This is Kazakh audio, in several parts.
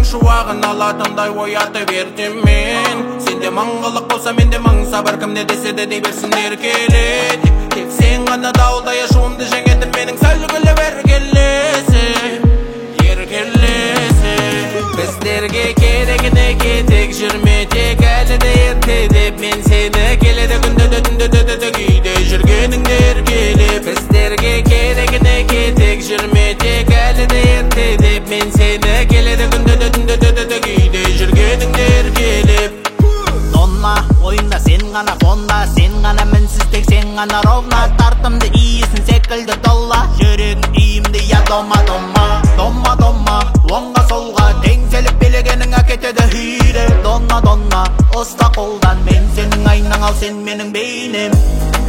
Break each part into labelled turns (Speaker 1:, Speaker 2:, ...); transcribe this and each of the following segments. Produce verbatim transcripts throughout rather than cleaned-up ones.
Speaker 1: шуағын алатындай оята бердім мен. Сенде маңғылық болса менде мың сабыр, кім не десе де дей берсін еркелет. Тек сен ғана дауылдай ашуымды жеңетін менің сәлгілі бер келесі, еркелесі. Біздерге керегіне кетек жүрме, тек әлі де ерте деп мен сені келеді күнді де түнді де де күйде жүргеніңде еркелеп. Біздерге керегіне кетек жүрме, тек әлі де ерте деп мен сені келеді күнді де түнді де де күйде жүргеніңде еркелеп.
Speaker 2: Донна, ойында сен ғана фонда, сен ғана мінсіз, тек сен ғана ровна. Тартымды иісін секілді долла, жүрегің үйімді я дома дома. Дома дома, оңға солға теңселіп билегенің әкетеді хүйре. Донна донна, ұста қолдан, мен сенің айнаң, ал сен менің бейнем.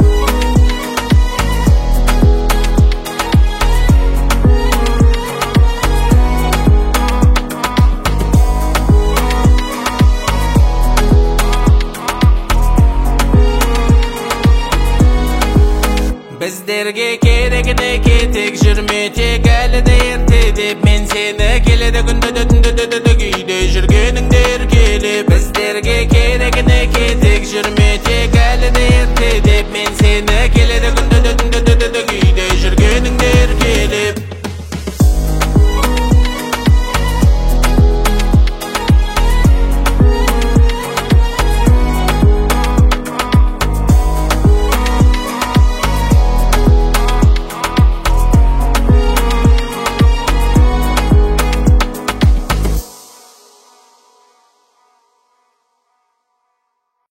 Speaker 1: Біздерге керегіне кетек жүрме, тек әлі де ерте деп мен сені келеді күнді де түнді де де күйде жүргеніңде еркелеп. Біздерге керегіне кетек жүрме, тек әлі де